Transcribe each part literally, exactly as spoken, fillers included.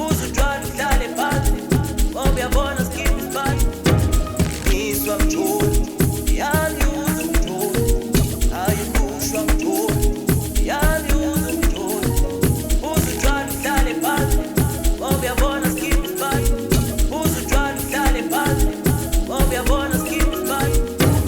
uzujwala uhlale phansi ngoba uyabona skip isipati ngiswa mjoli yani uzumjoli ayikushwa mjoli yani uzumjoli uzujwala uhlale phansi ngoba uyabona skip isipati uzujwala uhlale phansi ngoba uyabona skip isipati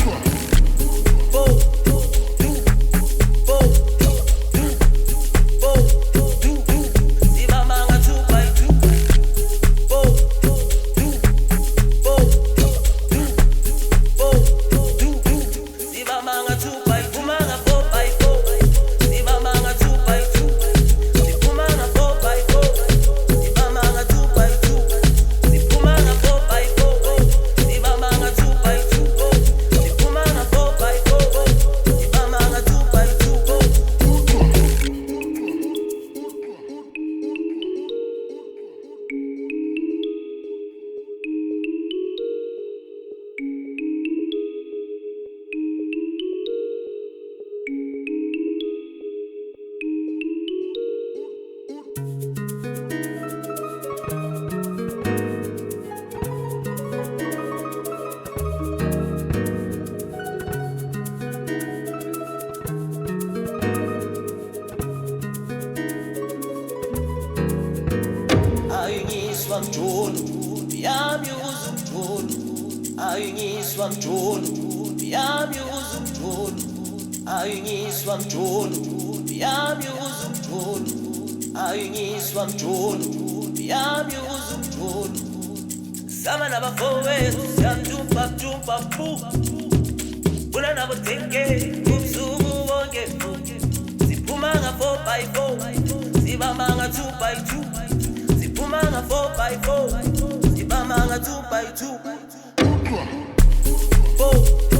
Mjolo, yami uzumjolo, ayingiswa mjolo, yami uzumjolo, ayingiswa mjolo, yami uzumjolo, ayingiswa mjolo, yami uzumjolo. Sama nabafowethu siyamjumpa jumpa pu, kuna nabo tenge ubusuku bonke fu, siphuma nga four by four, sibamba nga two by two. Manga four by four, Iba manga two by two. Four.